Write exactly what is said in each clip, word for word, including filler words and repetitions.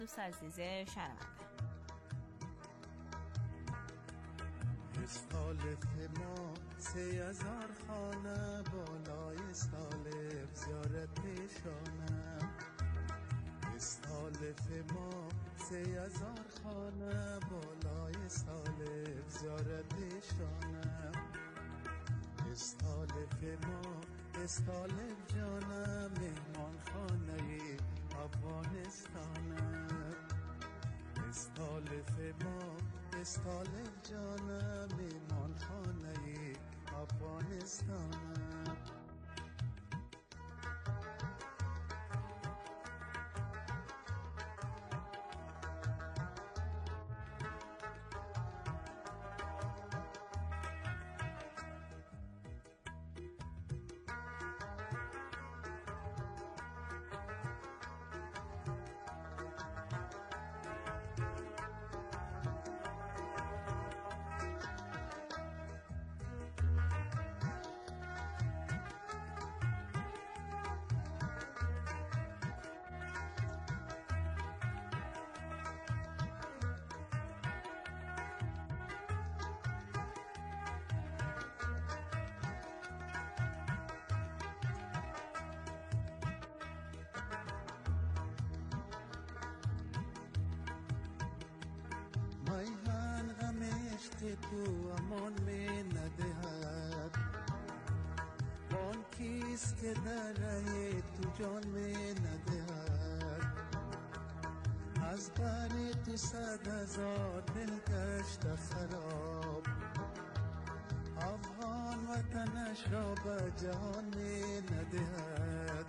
دوست عزیز شرمنده. استالف ما سه هزار خانه بالای استالف زیارت پیشانم. استالف ما سه هزار خانه بالای استالف زیارت پیشانم. استالف ما استالف جانم مهمان خانه افغانستانم. استالف ما استالف جانم مهمان خانه افغانستانم. میهن غم عشق تو امان می ندهد، آن کیست که در ره تو جان می ندهد. از بر تو صد هزار دل گشت خراب، افغان وطنش را به جهان می ندهد.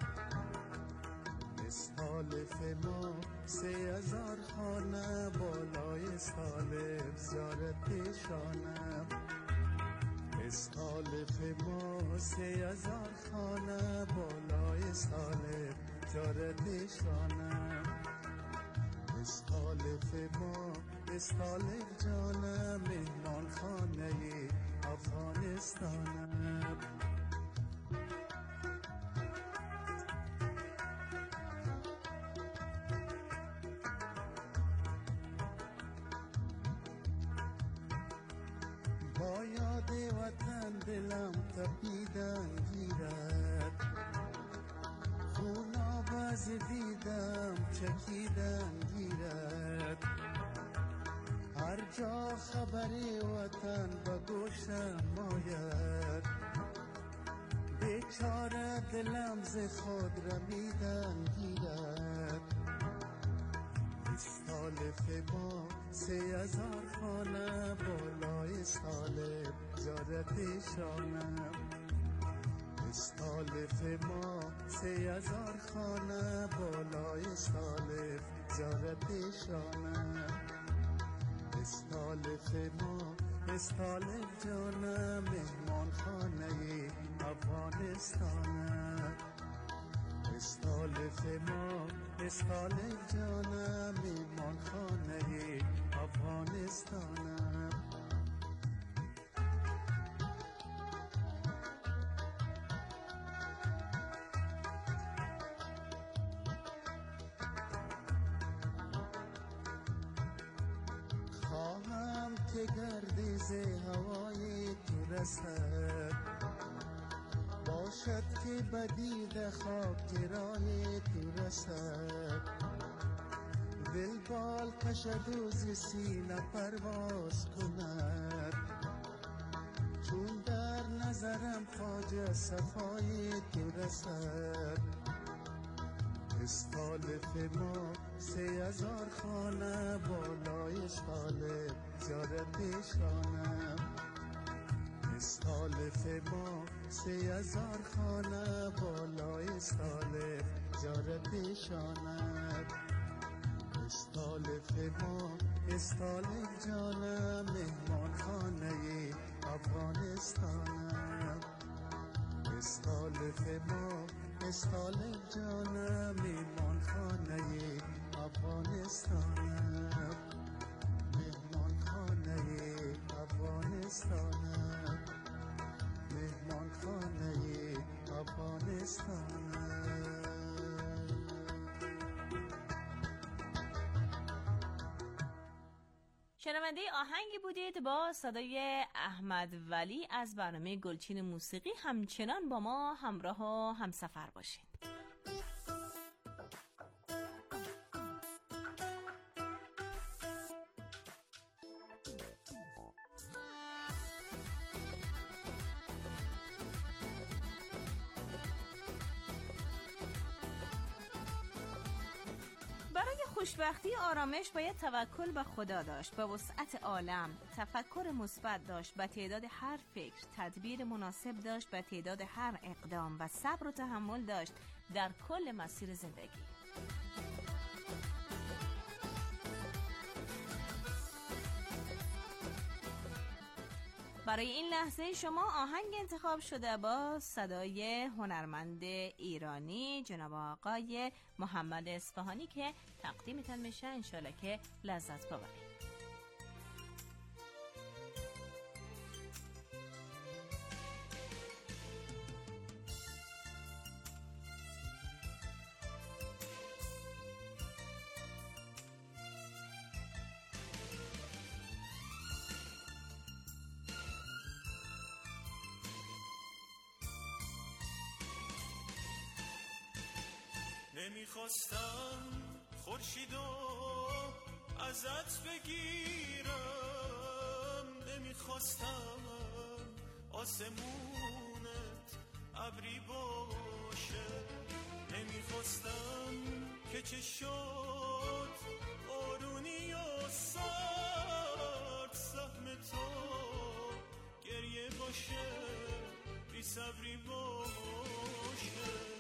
استالف ما سه هزار خانه بالای استالف زیارت پیشانم. استالف ما سه هزار خانه بالای استالف زیارت پیشانم. استالف ما استالف جانم مهمان خانه افغانستانم. با یاد وطن دلم تپیدن گیرد، خون آب از دیدم چکیدن گیرد. هر جا خبر وطن به گوشم آید، بیچاره دلم ز خود رمیدن گیرد. استالف ما سه هزار خانه بالای استالف زیارت پیشانم. استالف ما سه هزار خانه بالای استالف زیارت پیشانم. استالف ما استالف جانم مهمان خانه افغانستانم. استالف ما استالف جانم مهمان خانه افغانستانم. خواهم که گردیز هوای تو رسد، باشد که بدید خاک رای تو رسد. دل بال کشد و ز سینه پرواز کند، چون در نظرم خواجه صفای تو رسد. استالف ما سه هزار خانه بالای استالف زیارت پیشانم. استالف ما سه هزار خانه بالای استالف زیارت پیشانم. استالف ما استالف جانم مهمان خانه افغانستانم. استالف ما استالف جانم مهمان خانه افغانستانم. مهمان خانه افغانستانم. مهمان خانه افغانستانم. شنونده آهنگی بودید با صدای احمد ولی از برنامه گلچین موسیقی. همچنان با ما همراه و همسفر باشین. برای خوشبختی و آرامش باید توکل به خدا داشت، به وسعت عالم تفکر مثبت داشت، به تعداد هر فکر تدبیر مناسب داشت، به تعداد هر اقدام و صبر و تحمل داشت در کل مسیر زندگی. برای این لحظه شما آهنگ انتخاب شده با صدای هنرمند ایرانی جناب آقای محمد اصفهانی که تقدیمتان میشه، انشالله که لذت ببرید. نمیخواستم خورشیدو ازت بگیرم، نمیخواستم آسمونت ابری باشه، نمیخواستم که چشات بارونی و سرد سهم تو گریه باشه، بی صبری باشه.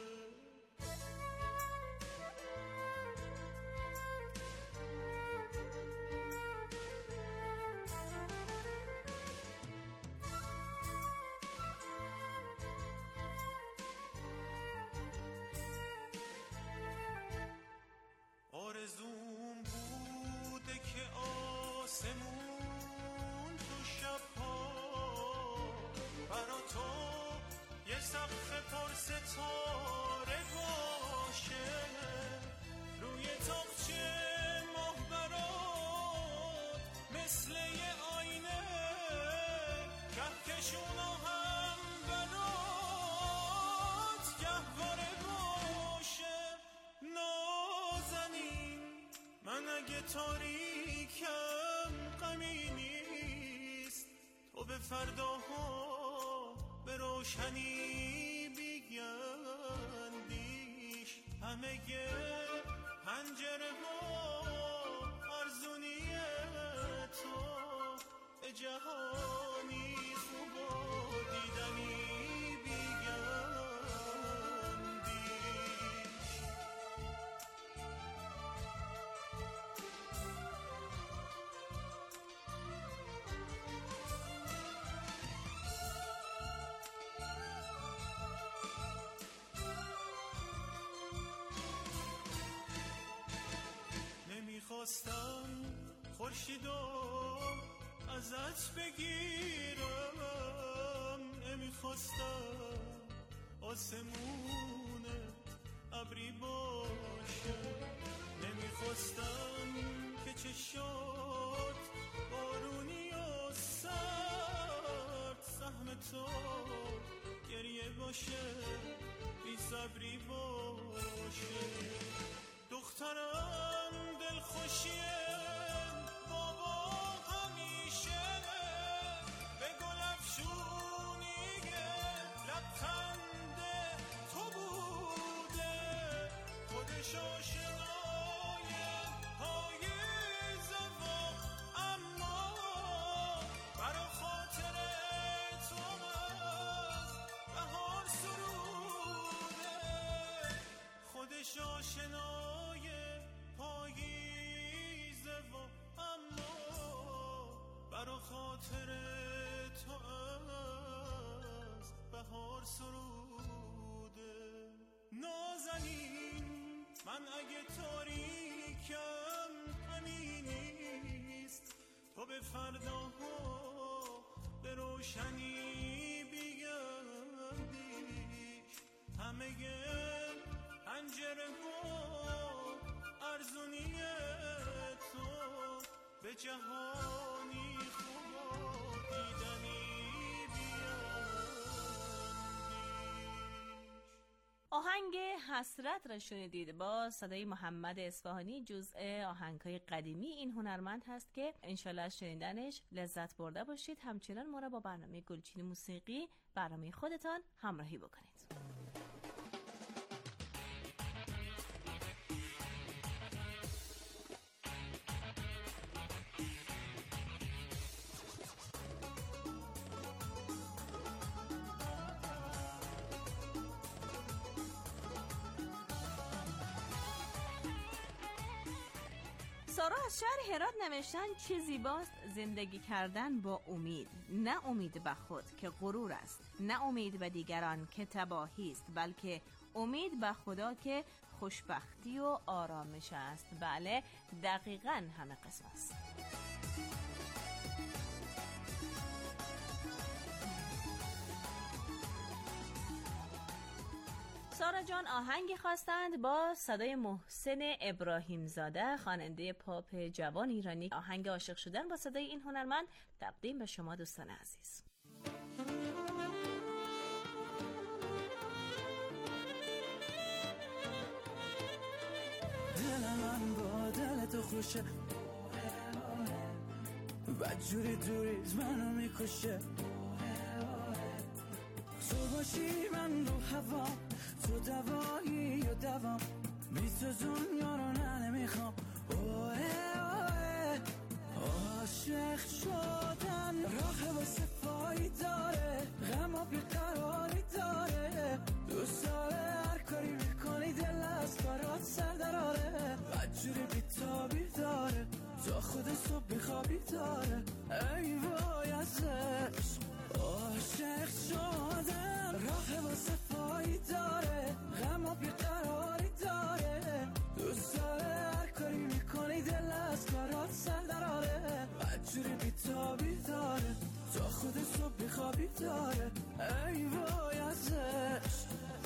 آرزوم بوده که آسمون تو شبها برا تو یه سقف پر ستاره باشه، روی تاقچه ماه برات مثل یه آینه، کهکشونا هم برات گهواره باشه. من اگه تاریکم غمی نیست، تو به فرداها به روشنی بیاندیش، همه پنجره ها ارزونی تو به جهانی خوب و دیدنی نمیخواستم خورشیدو ازت بگیرم، نمیخواستم آسمونت ابری باشه، نمیخواستم که چشات بارونی و سرد سهم تو گریه باشه، بی صبری باشه. دخترم دلخوشیه بابا همیشه به گل افشونیه لبخند تو بوده، خودش آشنای پاییزه و اما برا خاطر تو از بهار سروده، خودش آشنای پاییزه و اما برا خاطر تو از بهار سروده. نازنین من اگه تاریکم غمی نیست، تو به فرداها به روشنی بیاندیش، همه پنجره ها ارزونی تو به جهان آهنگ حسرت را شنیدید با صدای محمد اصفهانی، جزء آهنگ‌های قدیمی این هنرمند هست که انشالله از شنیدنش لذت برده باشید. همچنان ما را با برنامه گلچین موسیقی، برنامه خودتان، همراهی بکنید. سارا از شهر هرات نوشتن چه زیباست زندگی کردن با امید، نه امید به خود که غرور است، نه امید به دیگران که تباهی است، بلکه امید به خدا که خوشبختی و آرامش است. بله دقیقاً همه قسم است. سارا جان آهنگی خواستند با صدای محسن ابراهیم زاده، خواننده پاپ جوان ایرانی. آهنگ عاشق شدن با صدای این هنرمند تقدیم به شما دوستان عزیز. دل من با دل تو خوشه، بدجوری دوریز منو میکشه، تو باشی من رو هوا، تو دوایی و دوام، بی تو دنیا رو نه نمیخوام. اوه اوه عاشق شدن راه واسه پایی داره، غم و بیقراری داره، دوست داره هر کاری میکنی دل از برات سر دراره، بدجوری بیتابی داره، تا خود صبح بیخوابی داره. ای وای ازش عاشق شدن راه واسه پایی داره، غم و بیقراری داره، دوست داره هر کاری میکنی دل از برات سر دراره، بدجوری بیتابی داره، تا خود صبح بیخوابی داره. ای وای ازش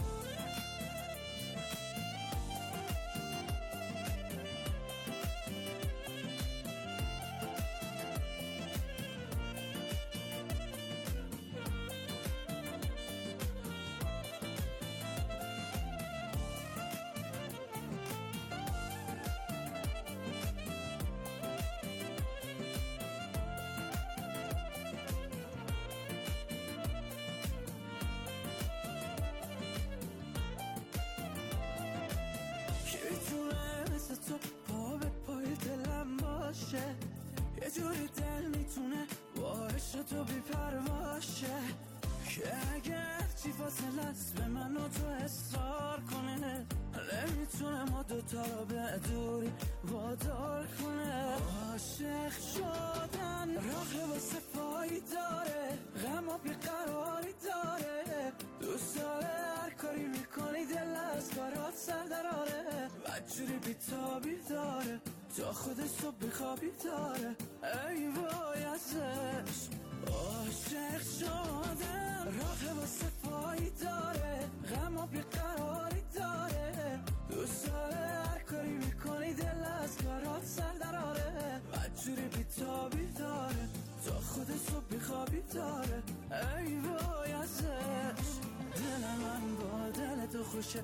یه جوری دل میتونه با عشق تو بی‌پرواشه، که اگر چی فاصله است به من و تو اصرار کنه، نمیتونه ما دوتا رو به دوری وادار کنه. عاشق شدن راه واسه پایی داره، غم و بیقراری داره، دوست داره هر کاری میکنی دل از برات سر دراره، بدجوری بیتابی داره، تا خود صبح بیخوابی داره. ای وای ازش عاشق شدن راه واسه پایی داره، غم و بیقراری داره، دوست داره هر کاری میکنی دل از برات سر دراره، بدجوری بیتابی داره، تا خود صبح بیخوابی داره. ای وای ازش دل من با دل تو خوشه،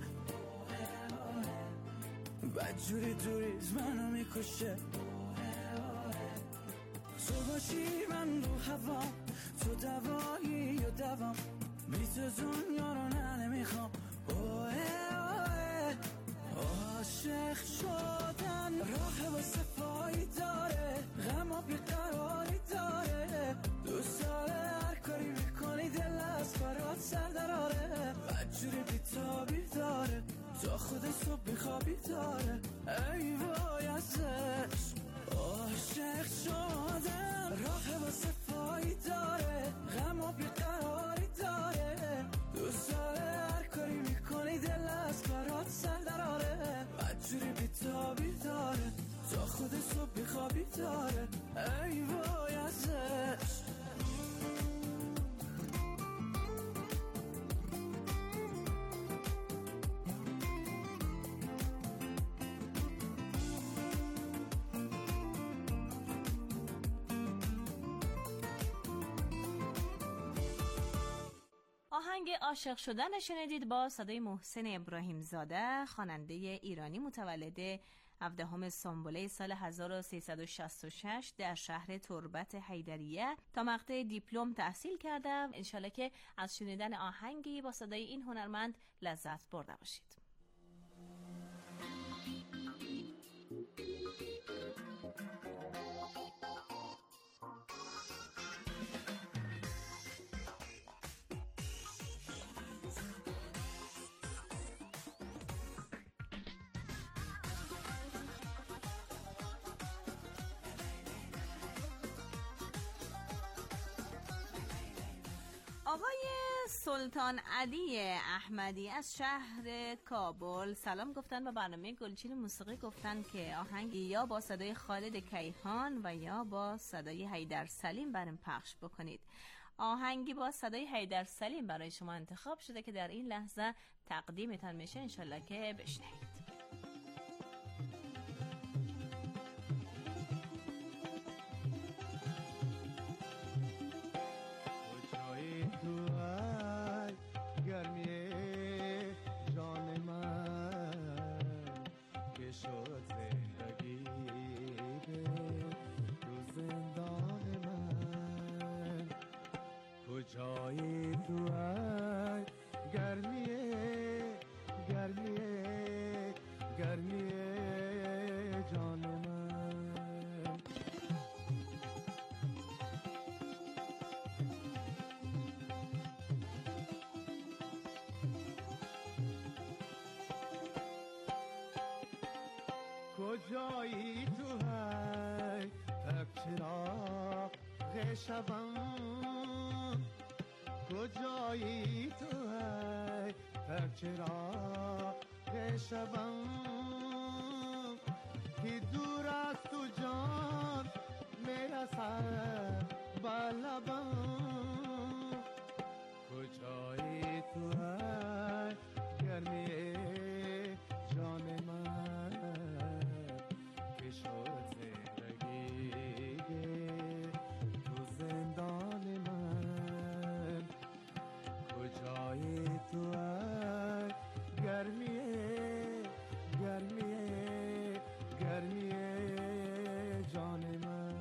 بدجوری دوریز منو میکشه، تو باشی من رو هوا، تو دوایی و دوام، بی تو دنیا رو نه نمیخوام. اوه اوه عاشق شدن راه واسه پایی داره، غم و بیقراری داره، دوست داره هر کاری میکنی دل از برات سر دراره، بدجوری بیتابی داره، تا خود صبح بیخوابی داره. ای وای ازش عاشق شدن راه واسه پایی داره، غم و بیقراری داره، دوست داره هر کاری میکنی دل از برات سر دراره، بدجوری بیتابی داره، تا خود صبح بیخوابی داره. ای وای ازش آهنگ آهنگ عاشق شدن شنیدید با صدای محسن ابراهیم زاده، خواننده ایرانی متولد هفدهم سنبله سال هزار و سیصد و شصت و شش در شهر تربت حیدریه تا مقطع دیپلم تحصیل کرده. انشالله که از شنیدن آهنگی با صدای این هنرمند لذت برده باشید. آقای سلطان علی احمدی از شهر کابل سلام گفتن و برنامه گلچین موسیقی گفتن که آهنگی یا با صدای خالد کیهان و یا با صدای حیدر سلیم برام پخش بکنید. آهنگی با صدای حیدر سلیم برای شما انتخاب شده که در این لحظه تقدیمتان میشه، انشالله که بشنوید. جای تو ای گرمیه گرمیه گرمیه جان من، کجایی تو ای تک چراغ شبم، کجایی تو ای تک چراغ شبم که دور از تو جان میرسد به لبم، کجایی تو ای گرمیه جان من که شد زندگی تو زندان من، کجایی تو ای گرمیه گرمیه گرمیه جان من.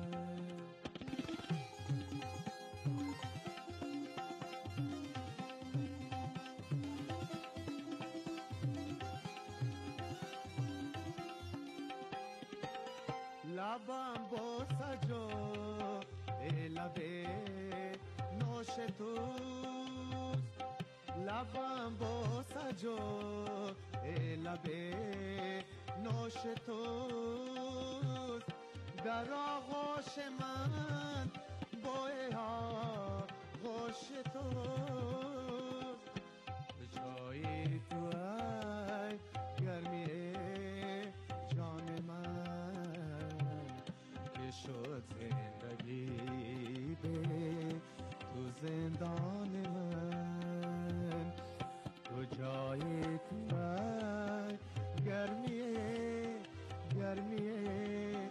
لبم بوسه جو ای لبه نوش توست، لبم بوسه جو ای لبه نوش توست، در آغوش من بوی آغوش توست، جایی تو ای گرمیه جان من که شد زندگی به تو زندان من، کجایی تو ای گرمیه گرمیه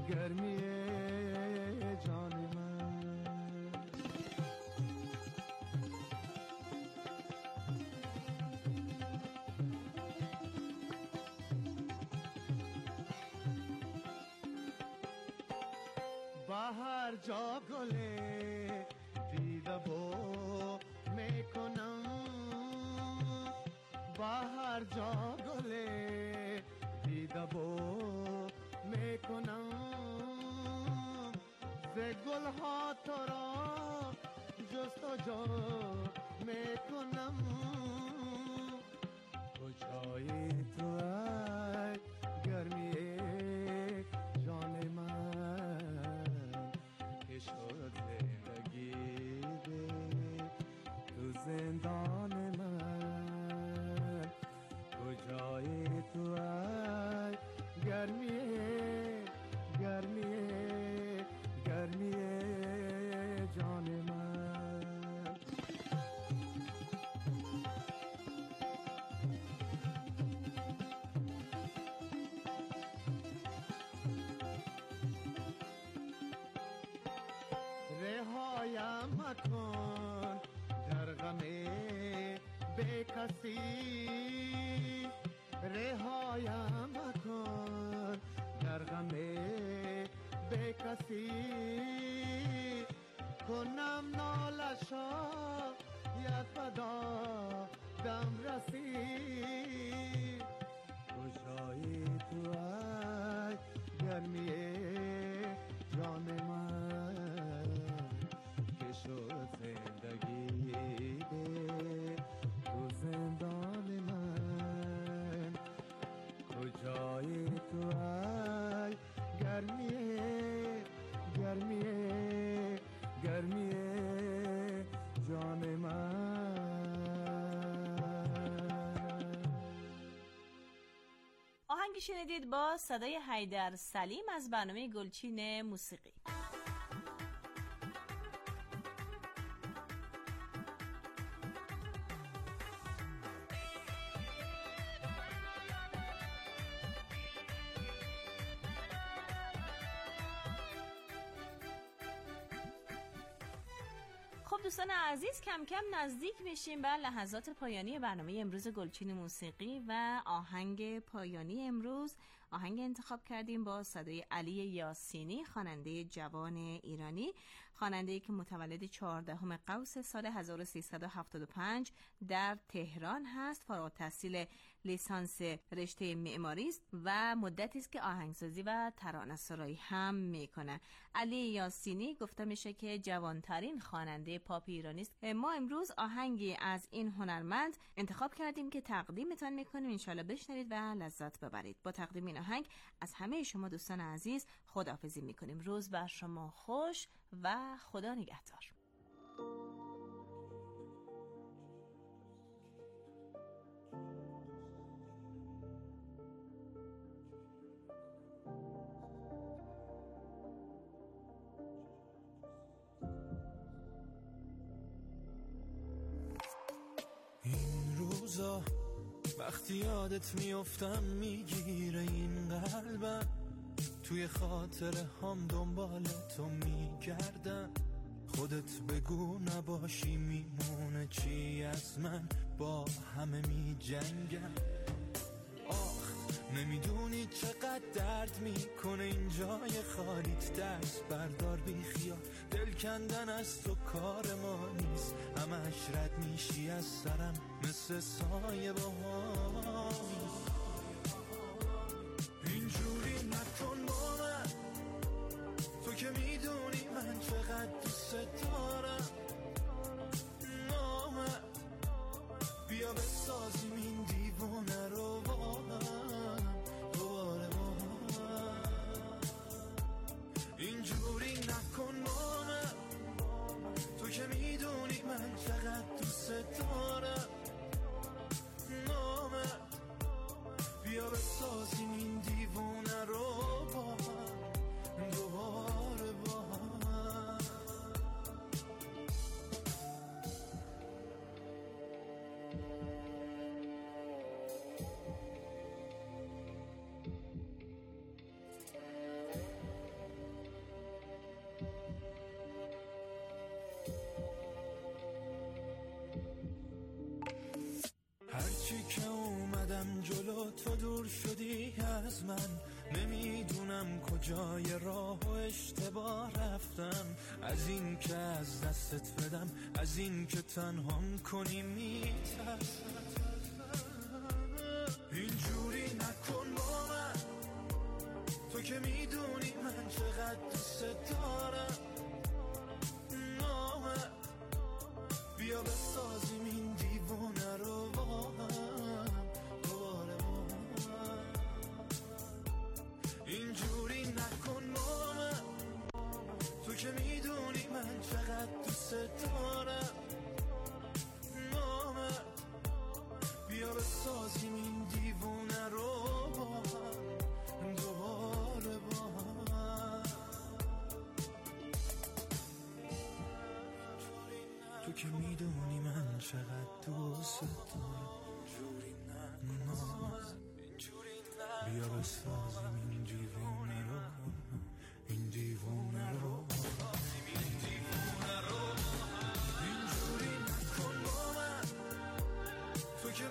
گرمیه جان من. هر جا گله دیده بو میکنم، با هر جا گله دیده بو میکنم، ز گل ها تو را جستجو میکنم، کجایی تو ای گرمیه جان من که شد زندگی به تو زندان من، کجایی تو ای گرمیه گرمیه گرمیه جان من. رهایم مکن در غم کسی رهایم مکن، در غم به کسی کنم نالشا ید فدا دم رسی. کجایی تو ای گرمی جان من که شد زندگی ده تو زندان من. کجایی تو ای گرمی گرمی گرمی جان من. آهنگی شنیدید با صدای حیدر سلیم از برنامه گلچین موسیقی. خب دوستان عزیز، کم کم نزدیک میشیم به لحظات پایانی برنامه امروز گلچین موسیقی و آهنگ پایانی امروز آهنگ انتخاب کردیم با صدای علی یاسینی، خواننده جوان ایرانی، خواننده‌ای که متولد چهاردهم قوس سال هزار و سیصد و هفتاد و پنج در تهران هست. فارغ التحصیل لیسانس رشته معماری است و مدتی است که آهنگسازی و ترانه‌سرایی هم میکنه. علی یاسینی گفته میشه که جوانترین خواننده پاپ ایرانی است. ما امروز آهنگی از این هنرمند انتخاب کردیم که تقدیمتان میکنیم، انشالله بشنوید و لذت ببرید. با تقدیم این آهنگ از همه شما دوستان عزیز خداحافظی میکنیم. روز بر شما خوش و خدا نگهدار. این روزا وقتی یادت میافتم میگیره این قلبم، توی خاطره هم دنبال تو میگردم. خودت بگو نباشی میمونه چی از من، با همه میجنگم. آخ نمیدونی چقدر درد میکنه این جای خالیت، دست بردار بی خیال، دل کندن از تو کار ما نیست. همش رد میشی از سرم مثل سایه بهامی. اینجوری نکن با من، تو که میدونی من چقدر دوست دارم. نامد بیا بسازیم این دیوونه رو با هم دوباره با هم. اینجوری نکن با من، تو که میدونی من چقدر دوست دارم. نامد بیا بسازیم این دیوونه رو با هم دوباره با هم. هرچی که اومدم جلو تو دور شدی از من، نمیدونم کجای راه و اشتباه رفتم. از این که از دستت بدم، از این که تنهام کنی میترسم. اینجوری نکن با من، تو که میدونی من چقدر دوست دارم. نامد بیا بسازیم این دیوونه رو با هم دوباره با هم. اینجوری نکن با من، تو که میدونی من چقدر دوست دارم. نامد بیا بسازیم این دیوونه رو با هم دوباره با هم. تو که میدونی من چقدر دوست دارم. بیا بسازیم این دیوونه رو، این دیوونه رو، اینجوری نکن با من، تو که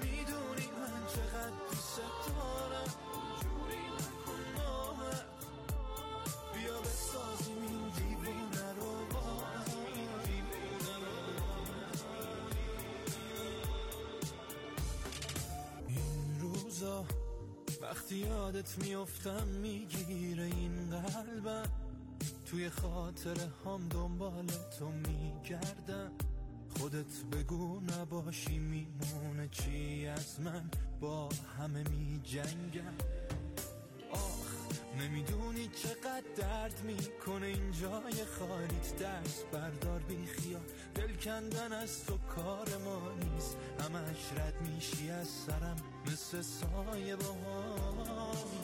وقتی یادت میافتم میگیره این قلبم، توی خاطره هم دنبال تو میگردم. خودت بگو نباشی میمونه چی از من، با همه میجنگم. آخ نمیدونی چقدر درد میکنه این جای خالیت، دست بردار بی خیال، دل کندن از تو کار ما نیست. همش رد میشی از سرم مثل سایه بهامی.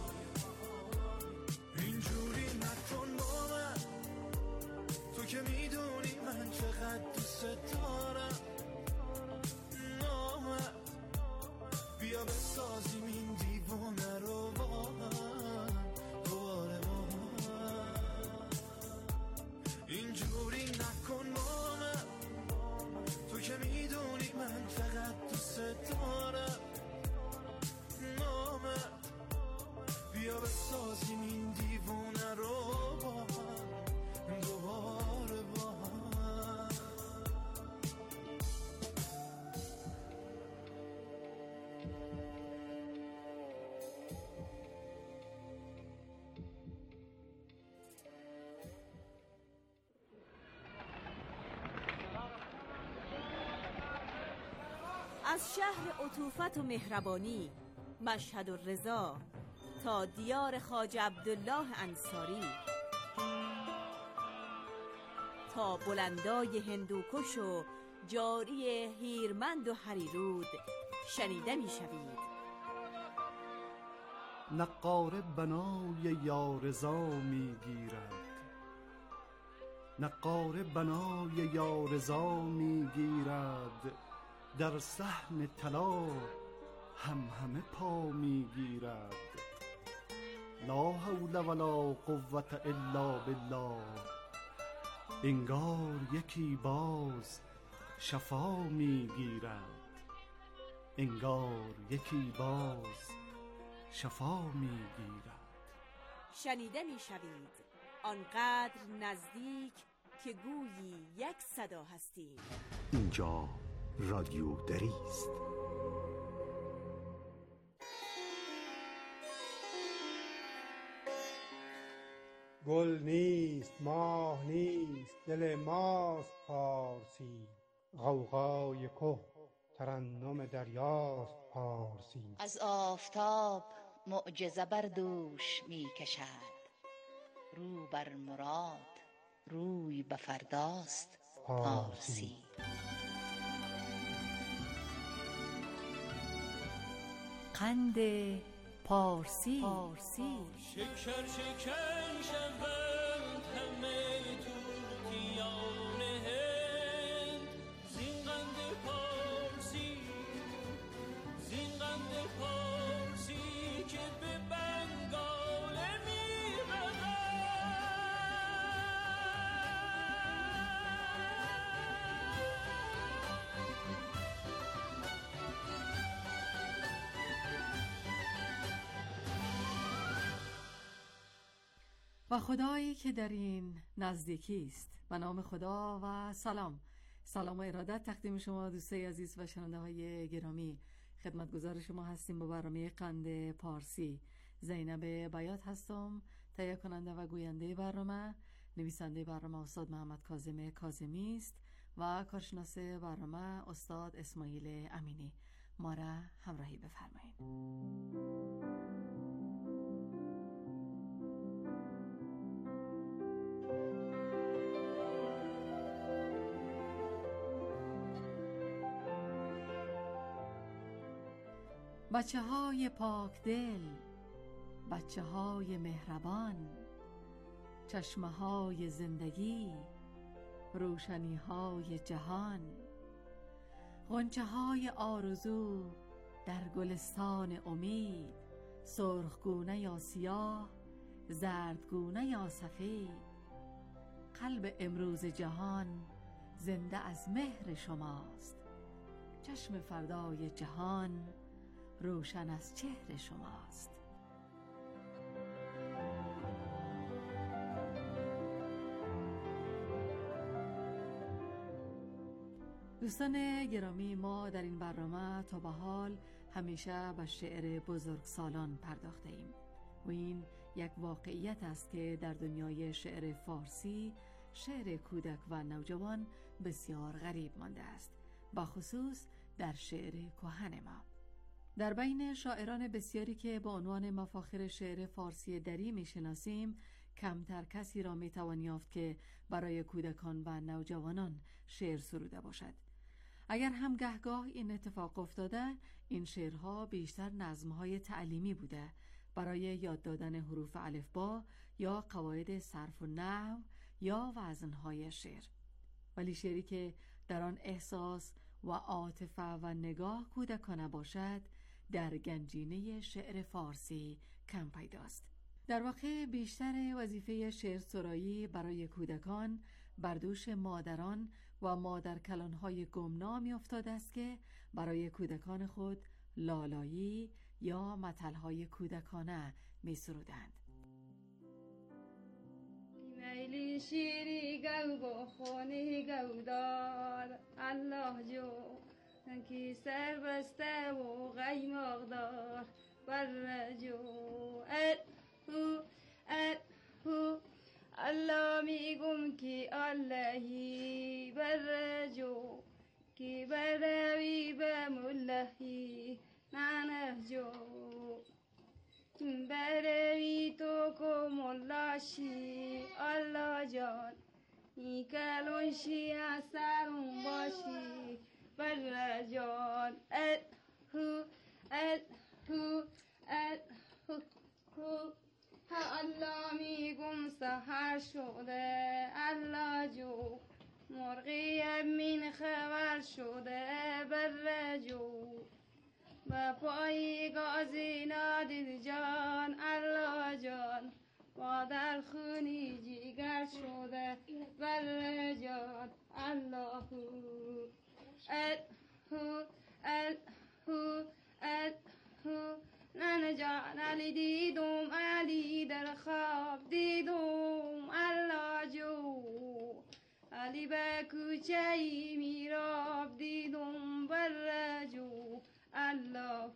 اینجوری نکن با من، تو که میدونی من چقدر دوست دارم. نامد بیا بسازیم این دیوانه رو با هم دوباره با هم. اینجوری نکن با من، تو که میدونی من چقدر دوست دارم. نامد بیا بسازیم این دیوانه رو با هم دوباره با هم. از شهر عطوفت و مهربانی، مشهد و رضا، تا دیار خواجه عبدالله انصاری، تا بلندای هندوکش و جاری هیرمند و هریرود شنیده می شوید. نقاره بنای یارضا می گیرد، نقاره بنای یارضا می گیرد، در صحن طلا هم همه پا می گیرد. لا حول ولا قوة الا بالله، انگار یکی باز شفا می گیرد، انگار یکی باز شفا می گیرد. شنیده می شوید آنقدر نزدیک که گویی یک صدا هستیم. اینجا رادیو دری است. گل نیست ماه نیست دل ماست پارسی، غوغای که ترنم دریاست پارسی. از آفتاب معجزه بر دوش می کشد، رو بر مراد روی به فرداست پارسی. قند پارسی, پارسی. شکر شکن شوند همه توتیان هند، زین قند پارسی، زین قند پارسی که به بنگاله میرود. و خدایی که در این نزدیکی است. به نام خدا و سلام. سلام و ارادت تقدیم شما دوستای عزیز و شنونده های گرامی. خدمتگزار شما هستیم با برنامه قند پارسی. زینب بیات هستم، تهیه کننده و گوینده برنامه. نویسنده برنامه استاد محمد کاظم کاظمی است و کارشناس برنامه استاد اسماعیل امینی. ما را همراهی بفرمایید. بچه های پاک دل، بچه های مهربان، چشمه های زندگی، روشنی های جهان، غنچه های آرزو در گلستان امید، سرخگونه یا سیاه، زردگونه یا سفید. قلب امروز جهان زنده از مهر شماست، چشم فردای جهان روشن از چهر شماست. دوستان گرامی، ما در این برنامه تا به حال همیشه به شعر بزرگسالان پرداخته ایم و این یک واقعیت است که در دنیای شعر فارسی شعر کودک و نوجوان بسیار غریب مانده است، بخصوص در شعر کهن ما. در بین شاعران بسیاری که با عنوان مفاخر شعر فارسی دری میشناسیم، کمتر کسی را میتوان یافت که برای کودکان و نوجوانان شعر سروده باشد. اگر هم گهگاه این اتفاق افتاده، این شعرها بیشتر نظمهای تعلیمی بوده برای یاد دادن حروف الفبا یا قواعد صرف و نحو یا وزنهای شعر. ولی شعری که در آن احساس و عاطفه و نگاه کودکانه باشد در گنجینه شعر فارسی کم پیداست. در واقع بیشتر وظیفه شعر سرایی برای کودکان بر دوش مادران و مادرکلانهای گمنامی افتاده است که برای کودکان خود لالایی یا متلهای کودکانه می سرودند. میلی شیری گو با خونی گو دار الله جو کی سر بسته و قیماق دار بر جو ال هو ال هو الله میگم کی اللهی بر جو کی بروی به ملهی ننه جو بروی تو کو ملاشی الله جان نیکلون شی اثرون باشی بر جان ال هو ال هو ال هو ها الله میگم سحر شده الله جو مرغی من خبر شده بر جو و پای گازی نادید جان الله جان و در خونی جیگر شده بر جان الله هو ال هو ال هو ال هو نن جان علی دیدم علی در خواب دیدم الله جو علی به کوچه ای میراب دیدم بر جو الله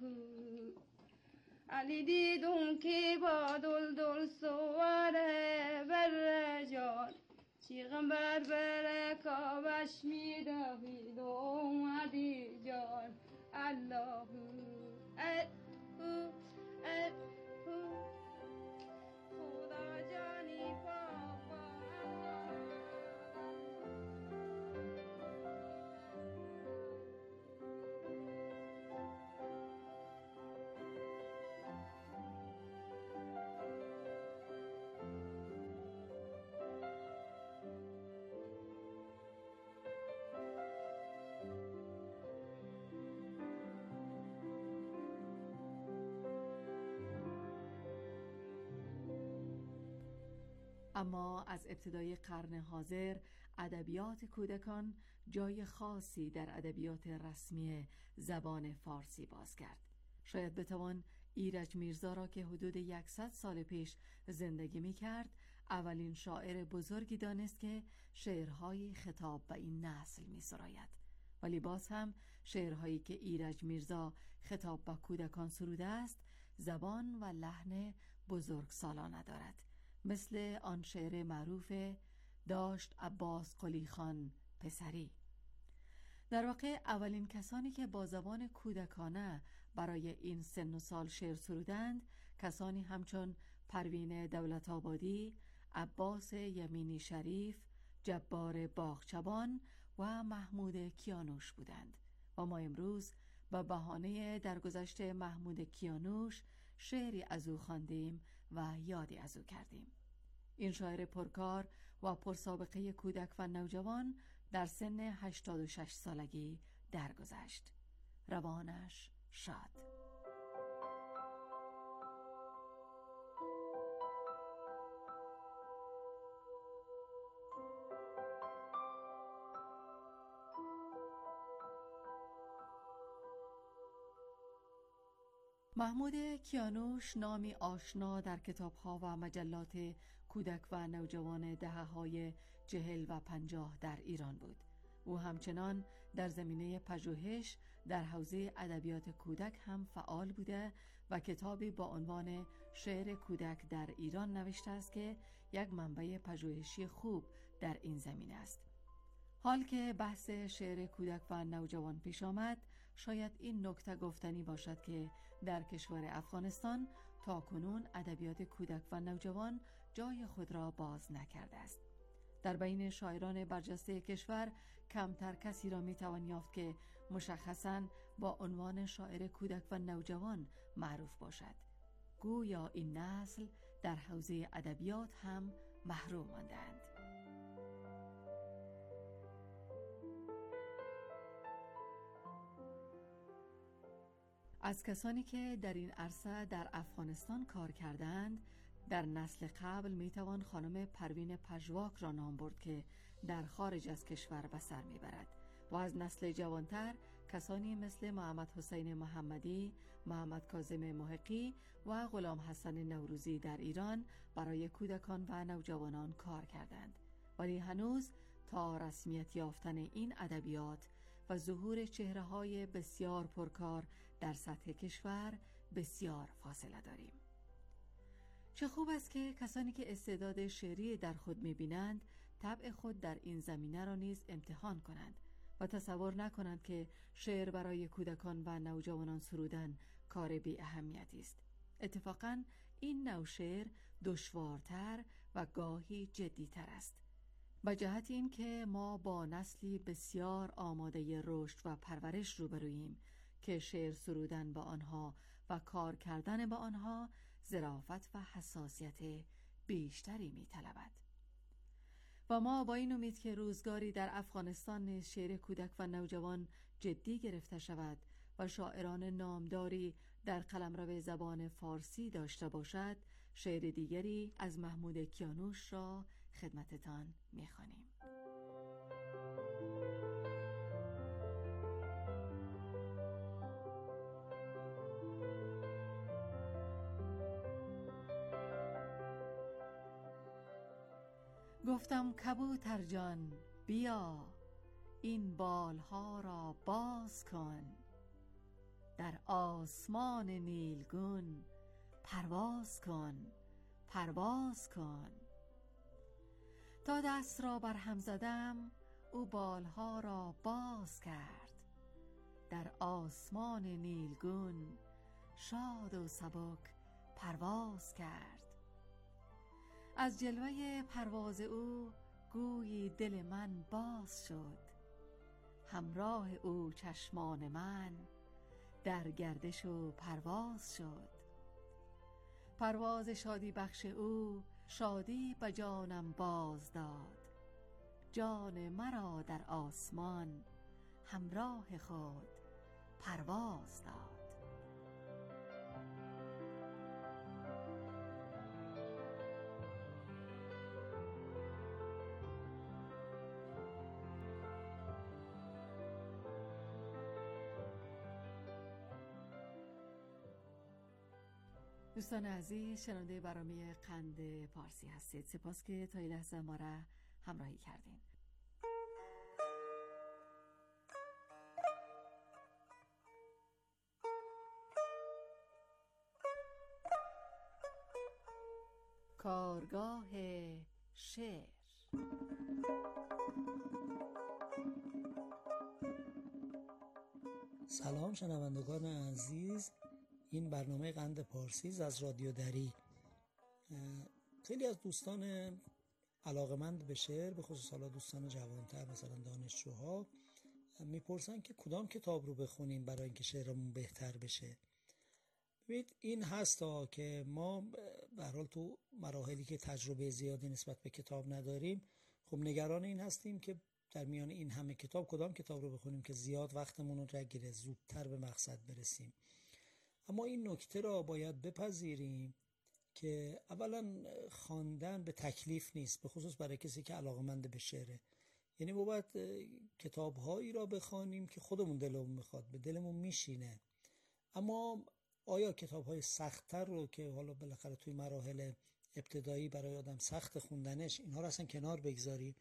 علی دیدم که با دل دل سواره بر جان چیغمبر بر کابش میدویدم علی جان الله ال هو ال هو خدا جانی پاپا اما از ابتدای قرن حاضر ادبیات کودکان جای خاصی در ادبیات رسمی زبان فارسی باز کرد. شاید بتوان ایرج میرزا را که حدود صد سال پیش زندگی می کرد اولین شاعر بزرگی دانست که شعرهای خطاب به این نسل می سراید. ولی باز هم شعرهایی که ایرج میرزا خطاب به کودکان سروده است زبان و لحن بزرگ سالانه دارد، مثل آن شعر معروف داشت عباس قلی خان پسری. در واقع اولین کسانی که با زبان کودکانه برای این سن و سال شعر سرودند کسانی همچون پروین دولت آبادی، عباس یمینی شریف، جبار باغچبان و محمود کیانوش بودند و ما امروز به بهانه درگذشت محمود کیانوش شعری از او خواندیم و یادی از او کردیم. این شاعر پرکار و پرسابقه کودک و نوجوان در سن هشتاد و شش سالگی درگذشت. روانش شاد. محمود کیانوش نامی آشنا در کتاب‌ها و مجلات کودک و نوجوان دهه‌های چهل و پنجاه در ایران بود او همچنان در زمینه پژوهش در حوزه ادبیات کودک هم فعال بوده و کتابی با عنوان شعر کودک در ایران نوشته است که یک منبع پژوهشی خوب در این زمینه است. حال که بحث شعر کودک و نوجوان پیش آمد، شاید این نکته گفتنی باشد که در کشور افغانستان تا کنون ادبیات کودک و نوجوان جای خود را باز نکرده است. در بین شاعران برجسته کشور کمتر کسی را میتوان یافت که مشخصاً با عنوان شاعر کودک و نوجوان معروف باشد. گویا این نسل در حوزه ادبیات هم محروم ماندند. از کسانی که در این عرصه در افغانستان کار کردند، در نسل قبل میتوان خانم پروین پژواک را نام برد که در خارج از کشور به سر میبرد و از نسل جوانتر کسانی مثل محمد حسین محمدی، محمد کاظم محقی و غلام حسن نوروزی در ایران برای کودکان و نوجوانان کار کردند، ولی هنوز تا رسمیت یافتن این ادبیات و ظهور چهره‌های بسیار پرکار در سطح کشور بسیار فاصله داریم. چه خوب است که کسانی که استعداد شعری در خود می‌بینند طبع خود در این زمینه را نیز امتحان کنند و تصور نکنند که شعر برای کودکان و نوجوانان سرودن کار بی اهمیتی است. اتفاقاً این نوع شعر دشوارتر و گاهی جدی‌تر است. به جهت این که ما با نسلی بسیار آماده رشد و پرورش روبروییم که شعر سرودن با آنها و کار کردن با آنها ظرافت و حساسیت بیشتری می‌طلبد. و ما با این امید که روزگاری در افغانستان نیز شعر کودک و نوجوان جدی گرفته شود و شاعران نامداری در قلمرو زبان فارسی داشته باشد، شعر دیگری از محمود کیانوش را خدمتتان می‌خوانیم. گفتم کبوتر جان بیا، این بالها را باز کن، در آسمان نیلگون پرواز کن، پرواز کن. تا دست را بر هم زدم، او بالها را باز کرد، در آسمان نیلگون شاد و سبک پرواز کرد. از جلوه پرواز او گویی دل من باز شد، همراه او چشمان من در گردش و پرواز شد. پرواز شادی بخش او شادی به جانم باز داد، جان مرا در آسمان همراه خود پرواز داد. دوستان عزیز، شنونده برنامه قند پارسی هستید. سپاس که تا این لحظه ما را همراهی کردین. کارگاه شعر. سلام شنوندگان عزیز، این برنامه قند پارسیز از رادیو دری. خیلی از دوستان علاقمند به شعر، به خصوص حالا دوستان جوانتر مثلا دانشجوها، میپرسن که کدام کتاب رو بخونیم برای اینکه شعرمون بهتر بشه. ببینید این هستا که ما به هر حال تو مراحلی که تجربه زیادی نسبت به کتاب نداریم، خب نگران این هستیم که در میان این همه کتاب کدام کتاب رو بخونیم که زیاد وقتمون رو نگیره، زودتر به مقصد برسیم. اما این نکته را باید بپذیریم که اولا خواندن به تکلیف نیست، به خصوص برای کسی که علاقه‌مند به شعره. یعنی ما باید کتاب‌هایی را بخوانیم که خودمون دلمون میخواد، به دلمون میشینه. اما آیا کتاب‌های سخت‌تر رو که حالا بالاخره توی مراحل ابتدایی برای آدم سخت خوندنش، اینها رو اصلا کنار بگذاریم؟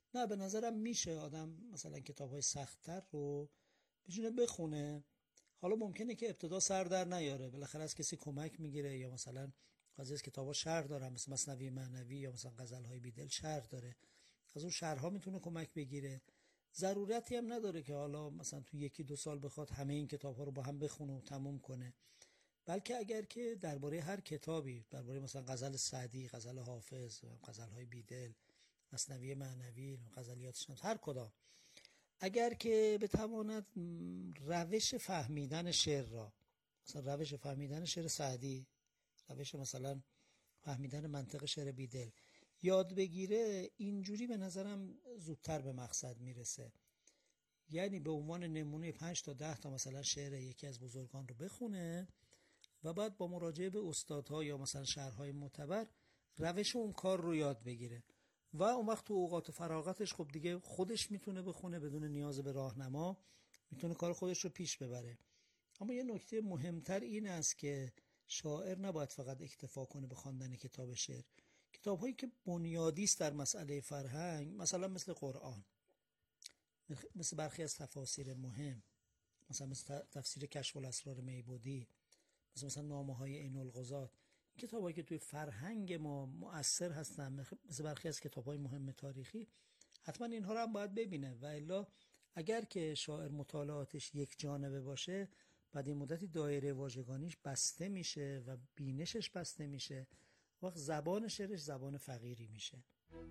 نه به نظرم میشه آدم مثلا کتاب‌های سخت‌تر رو بتونه بخونه. حالا ممکنه که ابتدا سر در نیاره، بالاخره از کسی کمک میگیره، یا مثلا بعضی از کتاب‌ها شرح دارن مثل مثنوی معنوی یا مثلا غزل‌های بیدل شرح داره، از اون شرح‌ها میتونه کمک بگیره. ضرورتی هم نداره که حالا مثلا تو یکی دو سال بخواد همه این کتاب‌ها رو با هم بخونه و تموم کنه، بلکه اگر که درباره هر کتابی، درباره مثلا غزل سعدی، غزل حافظ، غزل‌های بیدل، مثنوی معنوی، غزلیات شمس، هر کدام، اگر که بتواند روش فهمیدن شعر را، مثلا روش فهمیدن شعر سعدی، روش مثلا فهمیدن منطق شعر بیدل یاد بگیره، اینجوری به نظرم زودتر به مقصد میرسه. یعنی به عنوان نمونه پنج تا ده تا مثلا شعر یکی از بزرگان رو بخونه و بعد با مراجعه به استادها یا مثلا شرح‌های معتبر روش اون کار رو یاد بگیره و اون وقت تو اوقات فراغتش خب دیگه خودش میتونه بخونه بدون نیاز به راهنما، میتونه کار خودش رو پیش ببره. اما یه نکته مهمتر این است که شاعر نباید فقط اکتفا کنه به خواندن کتاب شعر. کتاب‌هایی که بنیادی است در مسئله فرهنگ، مثلا مثل قرآن، مثل برخی از تفاسیر مهم، مثلا مثل تفسیر کشف الاسرار میبودی، مثل مثلا نامه‌های عین الغزات، کتابایی که توی فرهنگ ما مؤثر هستن، مثل برخی از کتاب‌های مهم تاریخی، حتما اینها رو هم باید ببینه. و الا اگر که شاعر مطالعاتش یک جانبه باشه، بعد این مدتی دایره واژگانیش بسته میشه و بینشش بسته میشه، وقت زبان شعرش زبان فقیری میشه.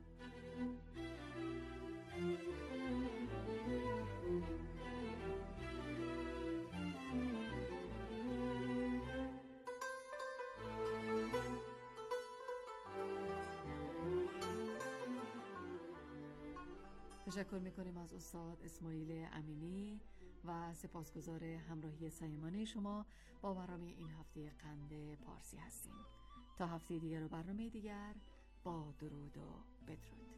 تشکر میکنیم از استاد اسماعیل امینی و سپاسگزار همراهی صمیمانه شما با برنامه این هفته قند پارسی هستیم. تا هفته دیگر و برنامه دیگر، با درود و بدرود.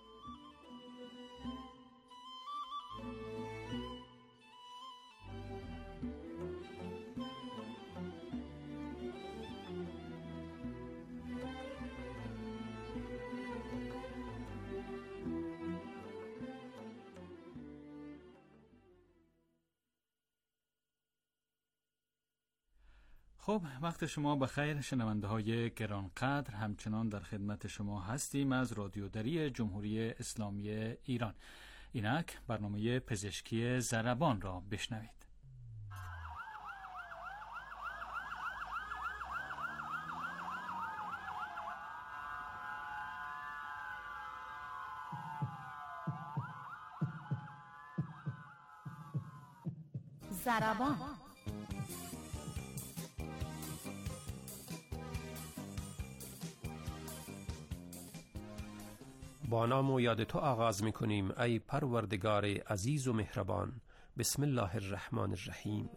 خب وقت شما بخیر شنونده های گرانقدر، همچنان در خدمت شما هستیم از رادیو دری جمهوری اسلامی ایران. اینک برنامه پزشکی ضربان را بشنوید. ضربان. با نام و یاد تو آغاز می کنیم ای پروردگار عزیز و مهربان. بسم الله الرحمن الرحیم.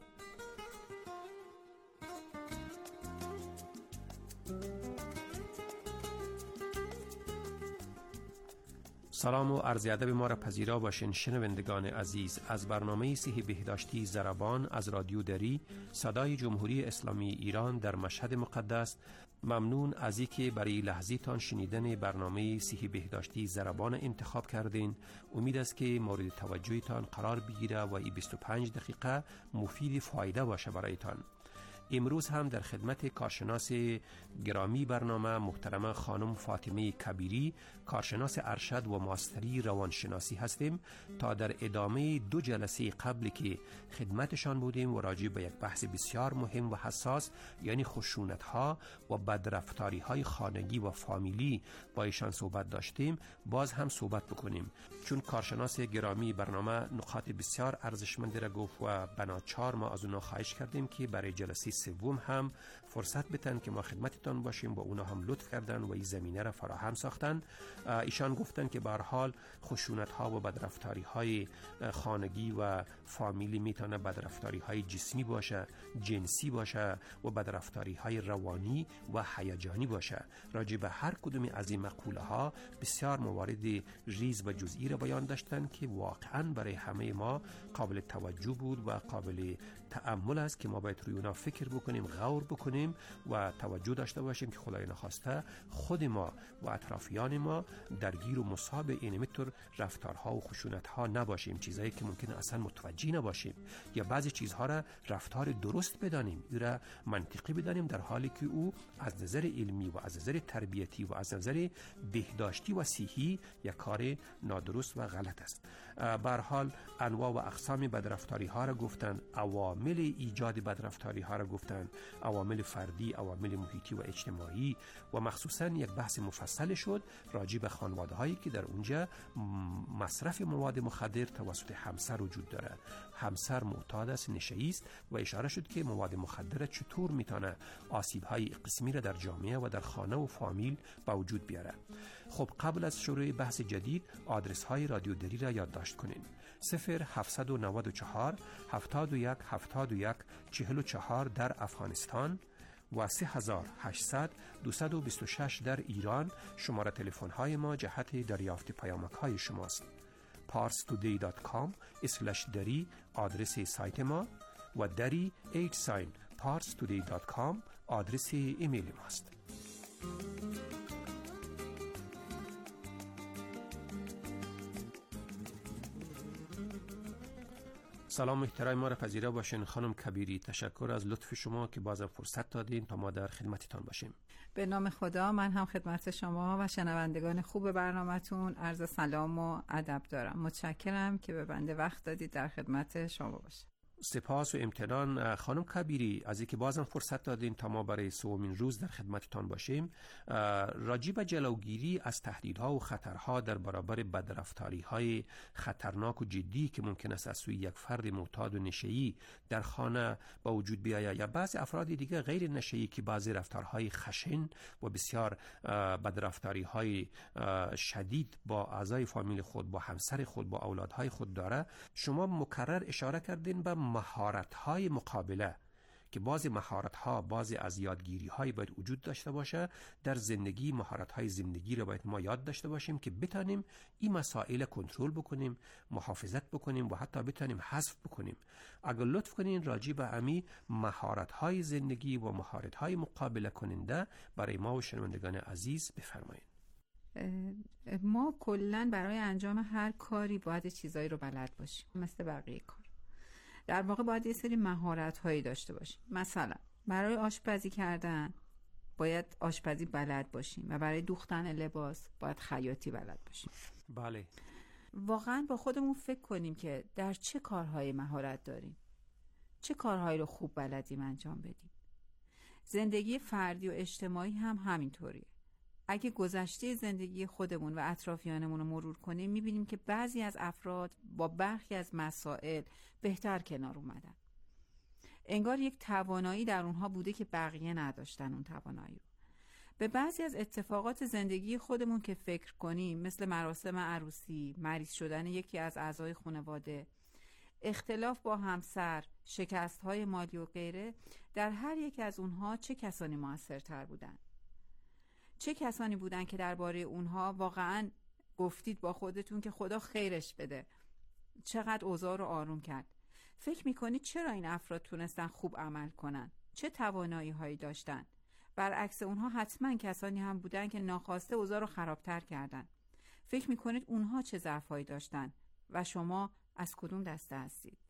سلام و عرض ادب ما را پذیرا باشین شنوندگان عزیز از برنامه صحی بهداشتی ضربان از رادیو دری صدای جمهوری اسلامی ایران در مشهد مقدس. ممنون از اینکه برای لحظه تان شنیدن برنامه صحی بهداشتی ضربان انتخاب کردین. امید است که مورد توجهتان قرار بگیره و این بیست و پنج دقیقه مفید فایده باشه برایتان. امروز هم در خدمت کارشناس گرامی برنامه محترمه خانم فاطمه کبیری، کارشناس ارشد و ماستری روانشناسی هستیم تا در ادامه دو جلسه قبل که خدمتشان بودیم و راجع به یک بحث بسیار مهم و حساس یعنی خشونت ها و بدرفتاری های خانگی و فامیلی با ایشان صحبت داشتیم، باز هم صحبت بکنیم، چون کارشناس گرامی برنامه نکات بسیار ارزشمند را گفت و بناچار ما از اونها خواهش کردیم که برای جلسه سوم هم فرصت بتن که ما خدمتتان باشیم و اونا هم لطف کردن و این زمینه را فراهم ساختن. ایشان گفتن که به هر حال خشونت ها و بدرفتاری های خانگی و فامیلی میتونه بدرفتاری های جسمی باشه، جنسی باشه و بدرفتاری های روانی و هیجانی باشه. راجع به هر کدوم از این مقوله ها بسیار موارد ریز و جزئی را بیان داشتن که واقعا برای همه ما قابل توجه بود و قابل تأمل است که ما باید روی اونا فکر فکر بکنیم، غور بکنیم و توجه داشته باشیم که خدای نخواسته خود ما و اطرافیان ما درگیر و مصاب این متر رفتارها و خشونتها نباشیم، چیزایی که ممکنه اصلا متوجه نباشیم یا بعضی چیزها را رفتار درست بدانیم، او را منطقی بدانیم، در حالی که او از نظر علمی و از نظر تربیتی و از نظر بهداشتی و صحی یک کار نادرست و غلط است. به هر حال انواع و اقسام بدرفتاری ها را گفتن، عوامل ایجاد بدرفتاری ها را گفتن، عوامل فردی، عوامل محیطی و اجتماعی و مخصوصا یک بحث مفصل شد راجع به خانواده هایی که در اونجا مصرف مواد مخدر توسط همسر وجود داره. همسر معتاد است، نشه‌ای است و اشاره شد که مواد مخدر چطور میتونه آسیب های قسمی را در جامعه و در خانه و فامیل به وجود بیاره. خب قبل از شروع بحث جدید آدرس های رادیو دری را یادداشت کنین: صفر هفتصد و نود و چهار هفتاد و یک هفتاد و یک چهل و چهار در افغانستان و سه هزار و هشتصد دویست و بیست و شش در ایران. شماره تلفن های ما جهت دریافت پیامک های شماست. پارس تودی دات کام اسلش دری آدرس سایت ما و دری ایت ساین پارس تودی دات کام آدرس ایمیل ماست. سلام محترم، ما را پذیرا باشین. خانم کبیری، تشکر از لطف شما که بازم فرصت دادین تا ما در خدمتتان باشیم. به نام خدا من هم خدمت شما و شنوندگان خوب برنامه‌تون عرض سلام و ادب دارم. متشکرم که به بنده وقت دادید در خدمت شما باشم. سپاس و امتنان خانم کبیری از اینکه بازم فرصت دادین تا ما برای سومین روز در خدمتتان باشیم. راجع به جلوگیری از تهدیدها و خطرها در برابر بدرفتاری‌های خطرناک و جدی که ممکن است از سوی یک فرد معتاد و نشه‌ای در خانه با وجود بیاید یا بعضی افراد دیگه غیر نشه‌ای که بعضی رفتارهای خشن و بسیار بدرفتاری‌های شدید با اعضای فامیل خود، با همسر خود، با اولادهای خود داره، شما مکرر اشاره کردین به مهارت‌های مقابله که بعضی مهارت‌ها، بعضی از یادگیری‌های باید وجود داشته باشه در زندگی. مهارت‌های زندگی رو باید ما یاد داشته باشیم که بتانیم این مسائل کنترل بکنیم، محافظت بکنیم و حتی بتانیم حذف بکنیم. اگر لطف کنین راجع به امی مهارت‌های زندگی و مهارت‌های مقابله کننده برای ما و شنوندگان عزیز بفرمایید. ما کلاً برای انجام هر کاری باید چیزایی رو بلد باشیم، مثل بقیه کار. در واقع باید یه سری مهارت‌هایی داشته باشیم. مثلا برای آشپزی کردن باید آشپزی بلد باشیم و برای دوختن لباس باید خیاطی بلد باشیم. بله. واقعا با خودمون فکر کنیم که در چه کارهایی مهارت داریم، چه کارهایی رو خوب بلدیم انجام بدیم. زندگی فردی و اجتماعی هم همینطوریه. اگه گذشته زندگی خودمون و اطرافیانمون رو مرور کنیم میبینیم که بعضی از افراد با برخی از مسائل بهتر کنار اومدن. انگار یک توانایی در اونها بوده که بقیه نداشتن اون توانایی رو. به بعضی از اتفاقات زندگی خودمون که فکر کنیم، مثل مراسم عروسی، مریض شدن یکی از اعضای خانواده، اختلاف با همسر، شکست‌های مالی و غیره، در هر یک از اونها چه کسانی موثرتر بودن؟ چه کسانی بودن که درباره اونها واقعاً گفتید با خودتون که خدا خیرش بده، چقدر اوضاع رو آروم کرد؟ فکر میکنید چرا این افراد تونستن خوب عمل کنن؟ چه توانایی هایی داشتن؟ برعکس اونها حتما کسانی هم بودن که ناخواسته اوضاع رو خرابتر کردن. فکر میکنید اونها چه ضعفایی داشتن و شما از کدوم دسته هستید؟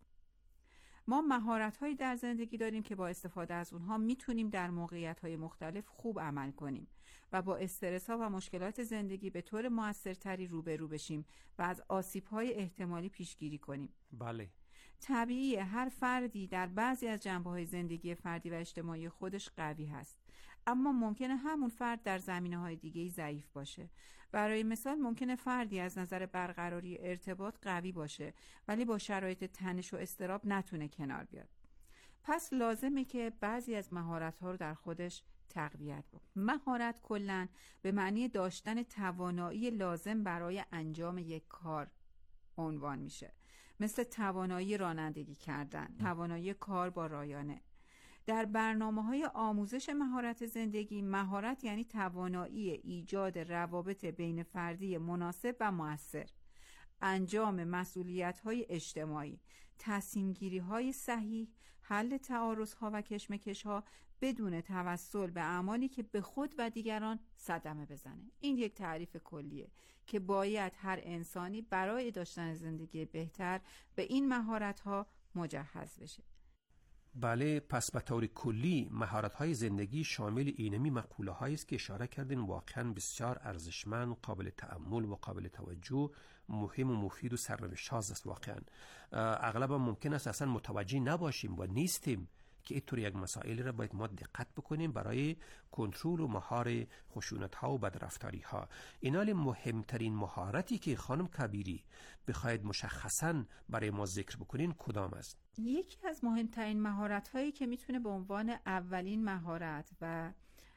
ما مهارت‌هایی در زندگی داریم که با استفاده از اونها میتونیم در موقعیت‌های مختلف خوب عمل کنیم و با استرس‌ها و مشکلات زندگی به طور موثرتری روبرو بشیم و از آسیب‌های احتمالی پیشگیری کنیم. بله. طبیعیه هر فردی در بعضی از جنبه‌های زندگی فردی و اجتماعی خودش قوی هست، اما ممکنه همون فرد در زمینه‌های دیگه‌ای ضعیف باشه. برای مثال ممکنه فردی از نظر برقراری ارتباط قوی باشه ولی با شرایط تنش و اضطراب نتونه کنار بیاد. پس لازمه که بعضی از مهارت‌ها رو در خودش تقویت بکنه. مهارت کلاً به معنی داشتن توانایی لازم برای انجام یک کار عنوان میشه، مثل توانایی رانندگی کردن، توانایی کار با رایانه. در برنامه‌های آموزش مهارت زندگی، مهارت یعنی توانایی ایجاد روابط بین فردی مناسب و مؤثر. انجام مسئولیت‌های اجتماعی، تصمیم‌گیری‌های صحیح، حل تعارض‌ها و کشمکش‌ها بدون توسل به اعمالی که به خود و دیگران صدمه بزنه. این یک تعریف کلیه که باید هر انسانی برای داشتن زندگی بهتر به این مهارت‌ها مجهز بشه. بله، پس به طور کلی مهارت‌های زندگی شامل اینمی مقوله‌هایی است که اشاره کردین، واقعاً بسیار ارزشمند، قابل تأمل و قابل توجه، مهم و مفید و سرنوشت‌ساز است. واقعاً اغلب ممکن است اصلا متوجه نباشیم و نیستیم که اینطور یک مسائل را باید ما دقت بکنیم برای کنترل و مهار خشونت‌ها و بدرفتاری‌ها. اینال مهمترین مهارتی که خانم کبیری بخواید مشخصاً برای ما ذکر بکنین کدام است؟ یکی از مهمترین مهارت‌هایی که میتونه به عنوان اولین مهارت و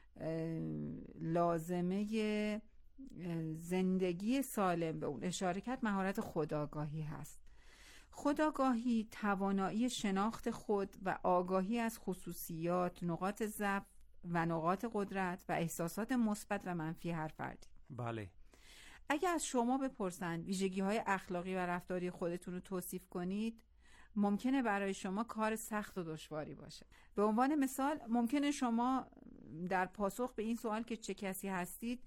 لازمه زندگی سالم به اون اشاره کرد مهارت خودآگاهی هست. خودآگاهی توانایی شناخت خود و آگاهی از خصوصیات، نقاط ضعف و نقاط قدرت و احساسات مثبت و منفی هر فردی. بله. اگه از شما بپرسند ویژگی‌های اخلاقی و رفتاری خودتون رو توصیف کنید، ممکنه برای شما کار سخت و دشواری باشه. به عنوان مثال ممکنه شما در پاسخ به این سوال که چه کسی هستید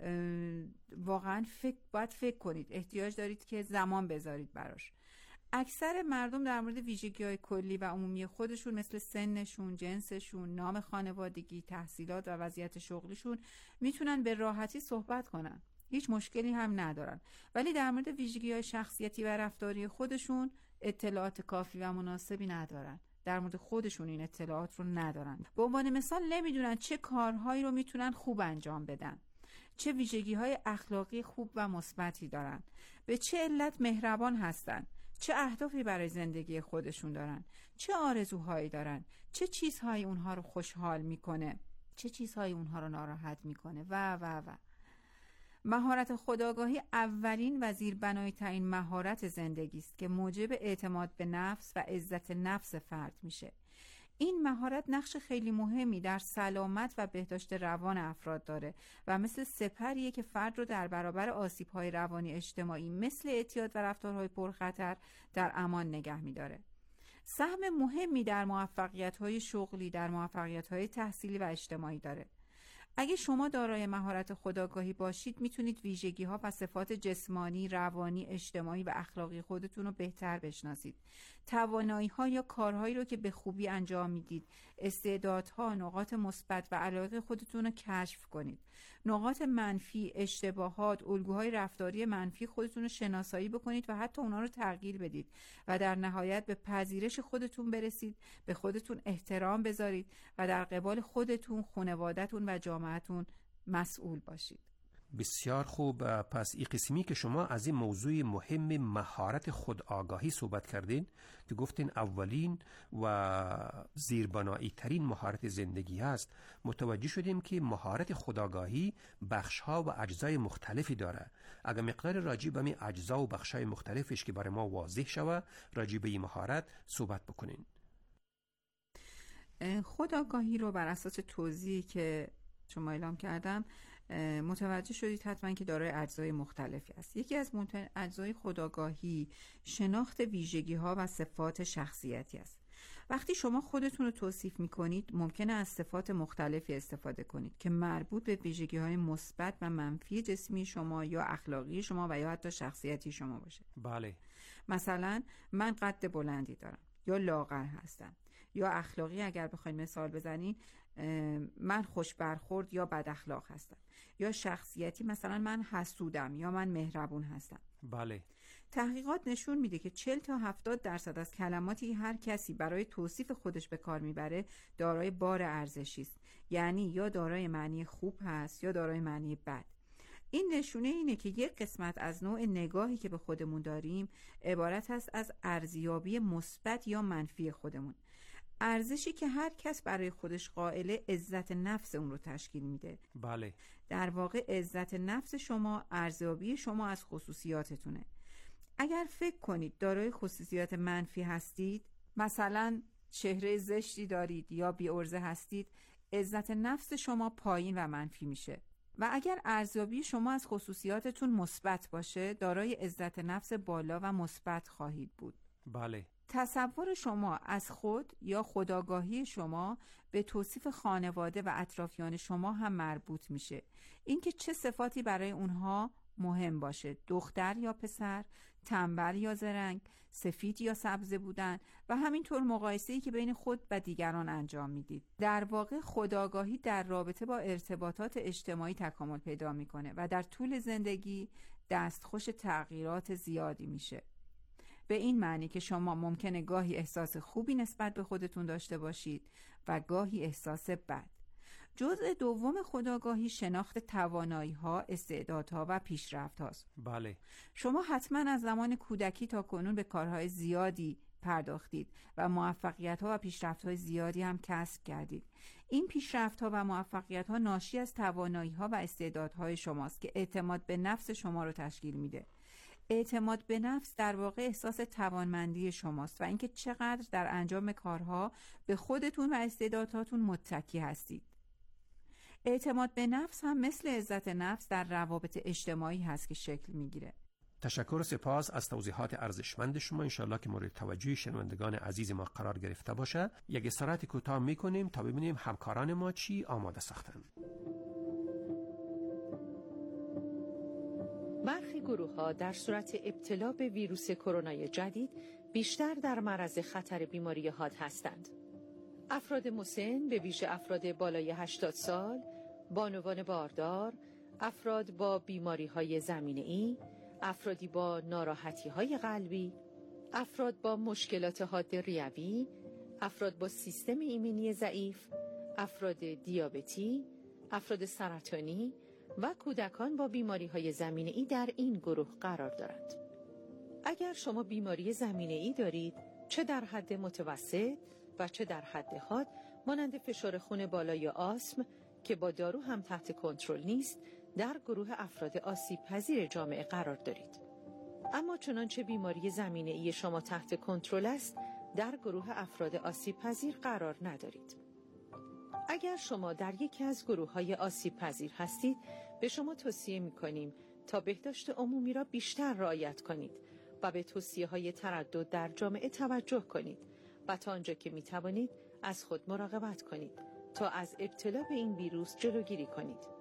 واقعا فکر باید فکر کنید، احتیاج دارید که زمان بذارید براش. اکثر مردم در مورد ویژگی‌های کلی و عمومی خودشون مثل سنشون، جنسشون، نام خانوادگی، تحصیلات و وضعیت شغلیشون میتونن به راحتی صحبت کنن. هیچ مشکلی هم ندارن. ولی در مورد ویژگی‌های شخصیتی و رفتاری خودشون اطلاعات کافی و مناسبی ندارن. در مورد خودشون این اطلاعات رو ندارن. به عنوان مثال نمیدونن چه کارهایی رو میتونن خوب انجام بدن، چه ویژگی‌های اخلاقی خوب و مثبتی دارن، به چه علت مهربان هستن، چه اهدافی برای زندگی خودشون دارن، چه آرزوهایی دارن، چه چیزهایی اونها رو خوشحال میکنه، چه چیزهایی اونها رو ناراحت میکنه و و و مهارت خودآگاهی اولین و زیربنای ترین مهارت زندگی است که موجب اعتماد به نفس و عزت نفس فرد میشه. این مهارت نقش خیلی مهمی در سلامت و بهداشت روان افراد داره و مثل سپریه که فرد رو در برابر آسیب‌های روانی اجتماعی مثل اعتیاد و رفتارهای پرخطر در امان نگه می‌داره. سهم مهمی در موفقیت‌های شغلی، در موفقیت‌های تحصیلی و اجتماعی داره. اگه شما دارای مهارت خودآگاهی باشید میتونید ویژگی‌ها و صفات جسمانی، روانی، اجتماعی و اخلاقی خودتون رو بهتر بشناسید. توانایی‌ها یا کارهایی رو که به خوبی انجام میدید، استعدادها، نقاط مثبت و علاقه خودتون رو کشف کنید. نقاط منفی، اشتباهات، الگوهای رفتاری منفی خودتون رو شناسایی بکنید و حتی اونا رو تغییر بدید و در نهایت به پذیرش خودتون برسید، به خودتون احترام بذارید و در قبال خودتون، خانواده‌تون و جامعه‌تون مسئول باشید. بسیار خوب. پس این قسمی که شما از این موضوع مهم مهارت خودآگاهی صحبت کردین که گفتین اولین و زیربنایی ترین مهارت زندگی هست، متوجه شدیم که مهارت خودآگاهی بخش‌ها و اجزای مختلفی داره. اگر مقدار راجع به این اجزا و بخش‌های مختلفش که برای ما واضح شود راجع به این مهارت صحبت بکنین. خودآگاهی رو بر اساس توضیحی که شما اعلام کردم متوجه شدید حتما که دارای اجزای مختلفی است. یکی از اجزای خودآگاهی شناخت ویژگی‌ها و صفات شخصیتی است. وقتی شما خودتون رو توصیف می‌کنید ممکنه از صفات مختلفی استفاده کنید که مربوط به ویژگی‌های مثبت و منفی جسمی شما یا اخلاقی شما و یا حتی شخصیتی شما باشه. بله. مثلا من قد بلندی دارم یا لاغر هستم، یا اخلاقی اگر بخواید مثال بزنین من خوش برخورد یا بد اخلاق هستم، یا شخصیتی مثلا من حسودم یا من مهربون هستم. بله. تحقیقات نشون میده که چهل تا هفتاد درصد از کلماتی هر کسی برای توصیف خودش به کار میبره دارای بار ارزشی است، یعنی یا دارای معنی خوب هست یا دارای معنی بد. این نشونه اینه که یک قسمت از نوع نگاهی که به خودمون داریم عبارت هست از ارزیابی مثبت یا منفی خودمون. ارزشی که هر کس برای خودش قائله عزت نفس اون رو تشکیل میده. بله. در واقع عزت نفس شما ارزیابی شما از خصوصیاتتونه. اگر فکر کنید دارای خصوصیات منفی هستید، مثلا چهره زشتی دارید یا بی‌عرضه هستید، عزت نفس شما پایین و منفی میشه. و اگر ارزیابی شما از خصوصیاتتون مثبت باشه، دارای عزت نفس بالا و مثبت خواهید بود. بله. تصور شما از خود یا خودآگاهی شما به توصیف خانواده و اطرافیان شما هم مربوط میشه. اینکه چه صفاتی برای اونها مهم باشه، دختر یا پسر، تنبل یا زرنگ، سفید یا سبز بودن و همینطور مقایسه‌ای که بین خود و دیگران انجام میدید. در واقع خودآگاهی در رابطه با ارتباطات اجتماعی تکامل پیدا میکنه و در طول زندگی دستخوش تغییرات زیادی میشه. به این معنی که شما ممکنه گاهی احساس خوبی نسبت به خودتون داشته باشید و گاهی احساس بد. جزء دوم خودآگاهی شناخت توانایی‌ها، استعدادها و پیشرفت‌هاست. بله. شما حتما از زمان کودکی تا کنون به کارهای زیادی پرداختید و موفقیت‌ها و پیشرفت‌های زیادی هم کسب کردید. این پیشرفت‌ها و موفقیت‌ها ناشی از توانایی‌ها و استعدادهای شماست که اعتماد به نفس شما رو تشکیل میده. اعتماد به نفس در واقع احساس توانمندی شماست و اینکه چقدر در انجام کارها به خودتون و استعداداتون متکی هستید. اعتماد به نفس هم مثل عزت نفس در روابط اجتماعی هست که شکل میگیره. تشکر و سپاس از توضیحات ارزشمند شما. انشالله که مورد توجه شنوندگان عزیز ما قرار گرفته باشه. یک استراحت کوتاه میکنیم تا ببینیم همکاران ما چی آماده ساختن. برخی گروه‌ها در صورت ابتلا به ویروس کرونا جدید بیشتر در معرض خطر بیماری حاد هستند. افراد مسن، به ویژه افراد بالای هشتاد سال، بانوان باردار، افراد با بیماری‌های زمینه‌ای، افرادی با ناراحتی‌های قلبی، افراد با مشکلات حاد ریوی، افراد با سیستم ایمنی ضعیف، افراد دیابتی، افراد سرطانی و کودکان با بیماری‌های زمینه‌ای در این گروه قرار دارند. اگر شما بیماری زمینه‌ای دارید، چه در حد متوسط و چه در حد حاد، مانند فشار خون بالا یا آسم که با دارو هم تحت کنترل نیست، در گروه افراد آسیب پذیر جامعه قرار دارید. اما چنانچه بیماری زمینه‌ای شما تحت کنترل است، در گروه افراد آسیب پذیر قرار ندارید. اگر شما در یکی از گروه‌های آسیب پذیر هستید، به شما توصیه می‌کنیم تا بهداشت عمومی را بیشتر رعایت کنید و به توصیه‌های تردد در جامعه توجه کنید و تا آنجا که می‌توانید از خود مراقبت کنید تا از ابتلا به این ویروس جلوگیری کنید.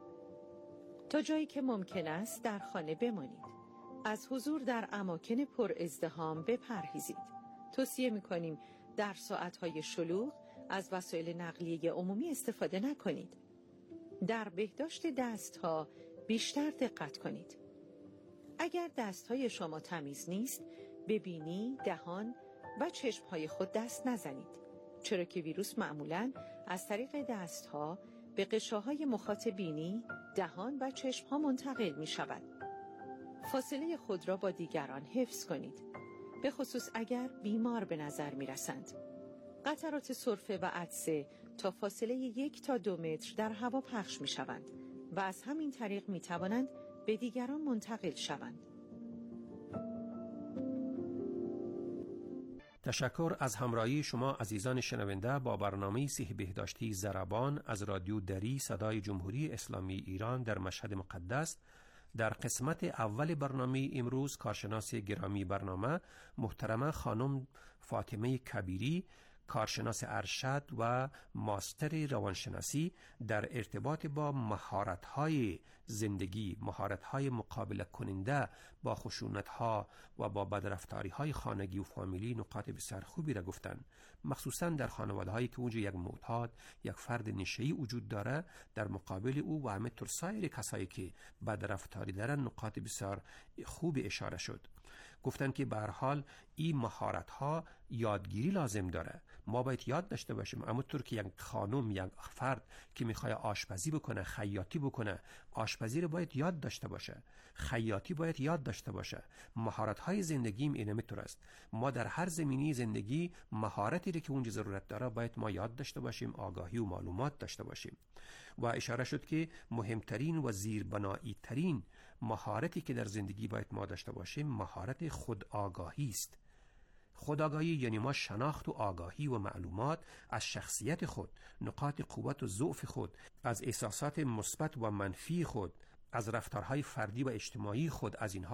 تا جایی که ممکن است در خانه بمانید. از حضور در اماکن پر ازدحام بپرهیزید. توصیه می‌کنیم در ساعت‌های شلوغ از وسایل نقلیه عمومی استفاده نکنید. در بهداشت دست‌ها بیشتر دقت کنید. اگر دست‌های شما تمیز نیست، به بینی، دهان و چشم‌های خود دست نزنید، چرا که ویروس معمولاً از طریق دست‌ها به غشاهای مخاط بینی، دهان و چشم‌ها منتقل می‌شود. فاصله خود را با دیگران حفظ کنید، به خصوص اگر بیمار به نظر می‌رسند. قطرات سرفه و عطسه تا فاصله یک تا دو متر در هوا پخش می‌شوند و از همین طریق می‌توانند به دیگران منتقل شوند. تشکر از همراهی شما عزیزان شنونده با برنامه صحه بهداشتی ضربان از رادیو دری صدای جمهوری اسلامی ایران در مشهد مقدس. در قسمت اول برنامه امروز کارشناس گرامی برنامه محترمه خانم فاطمه کبیری، کارشناس ارشد و ماستر روانشناسی، در ارتباط با مهارت‌های زندگی، مهارت‌های مقابله کننده با خشونت‌ها و با بدرفتاری‌های خانگی و فامیلی نکات بسیار خوبی را گفتند. مخصوصاً در خانواده‌هایی که اونجا یک معتاد، یک فرد نشه‌ای وجود داره، در مقابل او و همینطور سایر کسایی که بدرفتاری دارن نکات بسیار خوب اشاره شد. گفتن که به هر حال این مهارت‌ها یادگیری لازم داره. ما باید یاد داشته باشیم. همونطور که یک خانم، یک فرد که میخواد آشپزی بکنه، خیاطی بکنه، آشپزی رو باید یاد داشته باشه، خیاطی باید یاد داشته باشه. مهارت‌های زندگیم این همینطور است. ما در هر زمینی زندگی مهارتی رو که اونجا ضرورت داره باید ما یاد داشته باشیم، آگاهی و معلومات داشته باشیم. و اشاره شد که مهمترین و زیربنایی ترین مهارتی که در زندگی باید ما داشته باشیم مهارت خود آگاهی است. خودآگاهی یعنی ما شناخت و آگاهی و معلومات از شخصیت خود، نقاط قوت و ضعف خود، از احساسات مثبت و منفی خود، از رفتارهای فردی و اجتماعی خود، از اینها